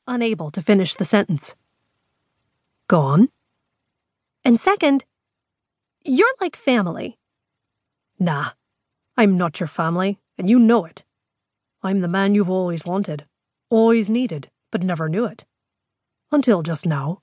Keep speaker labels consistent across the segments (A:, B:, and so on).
A: unable to finish the sentence. Go on. And second, you're like family. Nah, I'm not your family, and you know it. I'm the man you've always wanted, always needed, but never knew it. Until just now.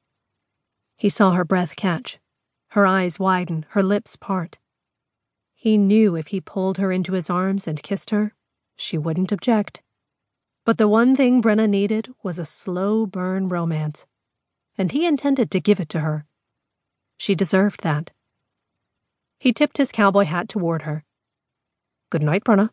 A: He saw her breath catch, her eyes widen, her lips part. He knew if he pulled her into his arms and kissed her, she wouldn't object. But the one thing Brenna needed was a slow burn romance, and he intended to give it to her. She deserved that. He tipped his cowboy hat toward her. Good night, Brenna.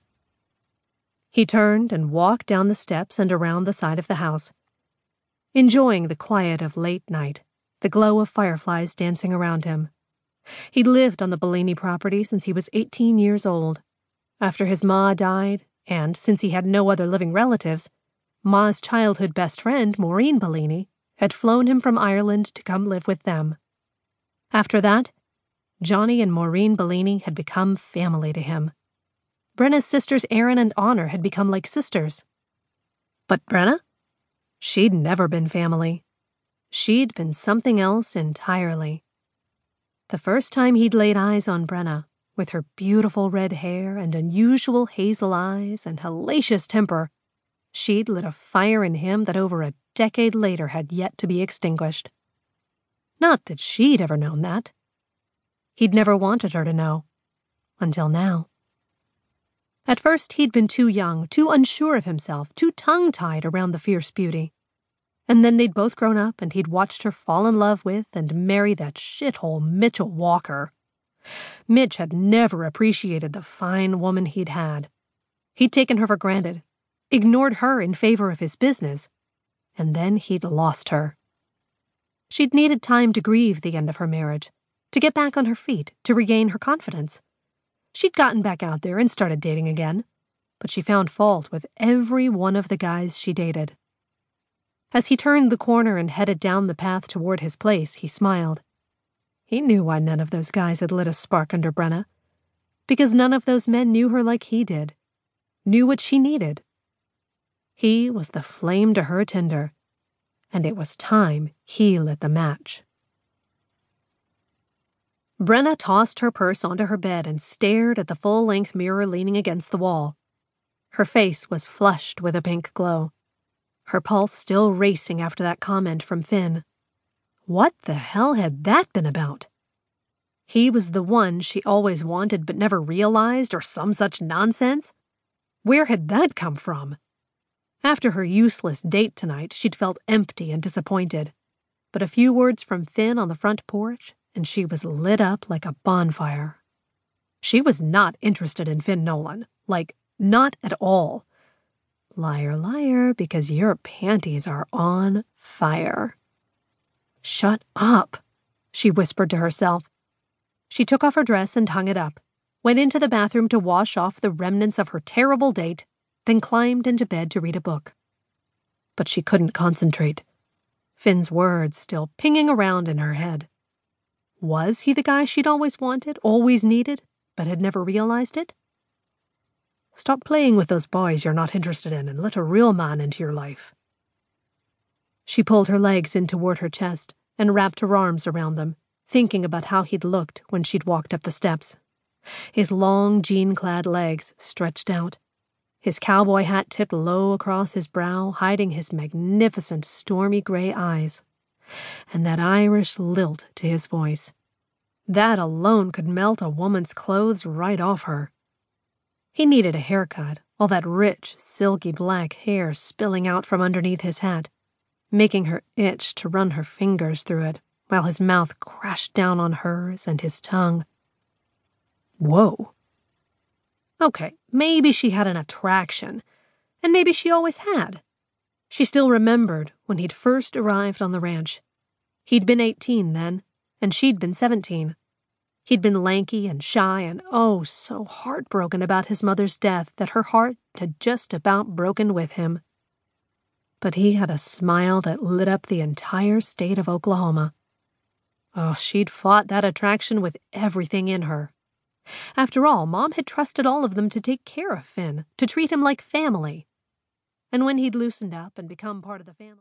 A: He turned and walked down the steps and around the side of the house, enjoying the quiet of late night, the glow of fireflies dancing around him. He'd lived on the Bellini property since he was 18 years old. After his ma died, and since he had no other living relatives, Ma's childhood best friend, Maureen Bellini, had flown him from Ireland to come live with them. After that, Johnny and Maureen Bellini had become family to him. Brenna's sisters Erin and Honor had become like sisters. But Brenna? She'd never been family. She'd been something else entirely. The first time he'd laid eyes on Brenna, with her beautiful red hair and unusual hazel eyes and hellacious temper, she'd lit a fire in him that over a decade later had yet to be extinguished. Not that she'd ever known that. He'd never wanted her to know. Until now. At first he'd been too young, too unsure of himself, too tongue-tied around the fierce beauty. And then they'd both grown up and he'd watched her fall in love with and marry that shithole Mitchell Walker. Mitch had never appreciated the fine woman he'd had. He'd taken her for granted, ignored her in favor of his business, and then he'd lost her. She'd needed time to grieve the end of her marriage, to get back on her feet, to regain her confidence. She'd gotten back out there and started dating again, but she found fault with every one of the guys she dated. As he turned the corner and headed down the path toward his place, he smiled. He knew why none of those guys had lit a spark under Brenna. Because none of those men knew her like he did. Knew what she needed. He was the flame to her tinder, and it was time he lit the match. Brenna tossed her purse onto her bed and stared at the full-length mirror leaning against the wall. Her face was flushed with a pink glow. Her pulse still racing after that comment from Finn. What the hell had that been about? He was the one she always wanted but never realized, or some such nonsense? Where had that come from? After her useless date tonight, she'd felt empty and disappointed. But a few words from Finn on the front porch, and she was lit up like a bonfire. She was not interested in Finn Nolan. Like, not at all. Liar, liar, because your panties are on fire. Shut up, she whispered to herself. She took off her dress and hung it up, went into the bathroom to wash off the remnants of her terrible date, then climbed into bed to read a book. But she couldn't concentrate. Finn's words still pinging around in her head. Was he the guy she'd always wanted, always needed, but had never realized it? Stop playing with those boys you're not interested in and let a real man into your life. She pulled her legs in toward her chest and wrapped her arms around them, thinking about how he'd looked when she'd walked up the steps. His long, jean-clad legs stretched out. His cowboy hat tipped low across his brow, hiding his magnificent, stormy gray eyes. And that Irish lilt to his voice. That alone could melt a woman's clothes right off her. He needed a haircut, all that rich, silky black hair spilling out from underneath his hat, making her itch to run her fingers through it, while his mouth crashed down on hers and his tongue. Whoa. Okay, maybe she had an attraction, and maybe she always had. She still remembered when he'd first arrived on the ranch. He'd been 18 then, and she'd been 17. He'd been lanky and shy and oh so heartbroken about his mother's death that her heart had just about broken with him. But he had a smile that lit up the entire state of Oklahoma. Oh, she'd fought that attraction with everything in her. After all, Mom had trusted all of them to take care of Finn, to treat him like family. And when he'd loosened up and become part of the family...